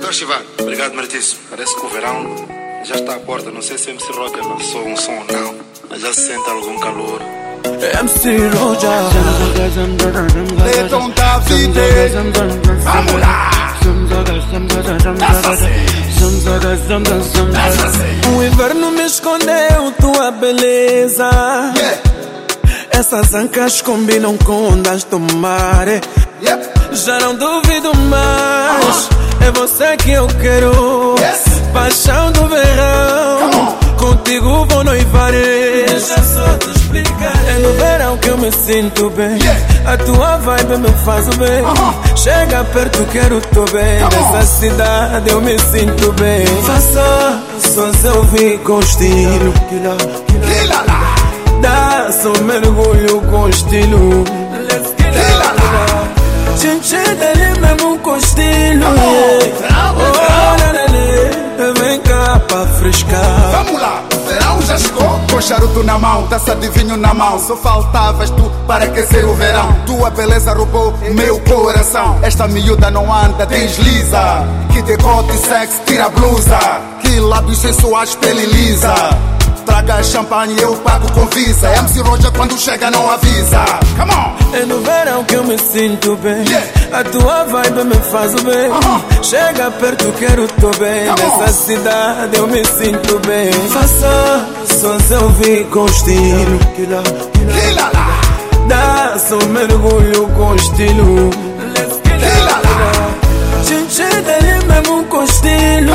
Então, Chivado. Obrigado, Martício. Parece que o verão já está à porta. Não sei se MC Roger lançou um som ou não, mas já se sente algum calor. MC Roger, Leton David, vamos lá! o inverno me escondeu tua beleza. Essas ancas combinam com ondas do mar. Já não duvido mais, é você que eu quero. Paixão do verão, contigo vou noivar. Deixa só te explicar. É no verão que eu me sinto bem. A tua vibe me faz o bem. Chega perto, quero tô bem. Nessa cidade eu me sinto bem. Faça só se eu vi com estilo. Dá só mergulho com estilo. Chinchê dele mesmo com estilo. Vem cá pra frescar. Vamos lá, o verão já chegou. Com charuto na mão, taça de vinho na mão. Só faltavas tu para aquecer o verão. Tua beleza roubou meu coração. Esta miúda não anda, desliza. Que decote sexy, tira a blusa. Que lábios sensuais, pele lisa. Traga champanhe, eu pago com visa. MC Roger quando chega não avisa. Come on! É no verão que eu me sinto bem. A tua vibe me faz o bem. Chega perto, quero tô bem. Nessa cidade eu me sinto bem. Faça só se eu vi com estilo. Dá só mergulho com estilo. Chinchê dele mesmo com estilo.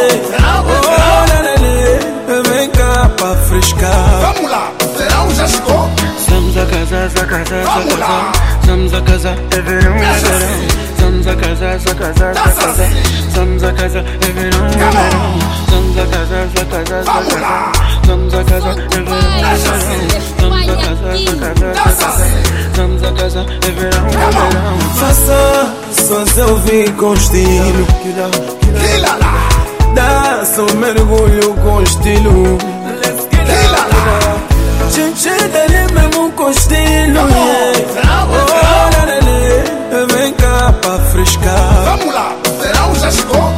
Vem cá pra frescar. Vamos lá, o verão já chegou. Estamos a casar, Vamos lá. estamos a casar, é verão, é verão. Estamos a casar, estamos a casar, é verão, é verão. Estamos a casar, Vamos lá. estamos a casar, é verão, é verão. Estamos a casar, estamos a casar, é verão, é verão. Faça só se eu vi com estilo. Dá só mergulho com estilo. Chinchê dele mesmo com estilo. Vem cá pra frescar. Vamos lá, o verão já chegou.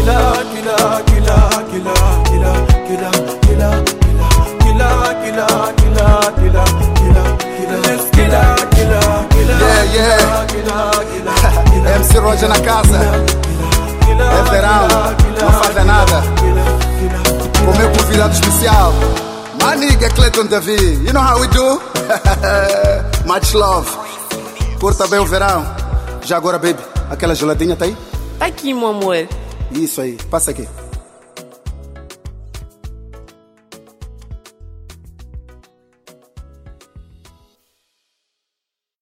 MC Roger na casa. É verão, não faz nada. Com meu convidado especial, my nigga Clayton David. You know how we do? Much love. Curta bem o verão. Já agora, baby, aquela geladinha tá aí? Tá aqui, meu amor. Isso aí, passa aqui.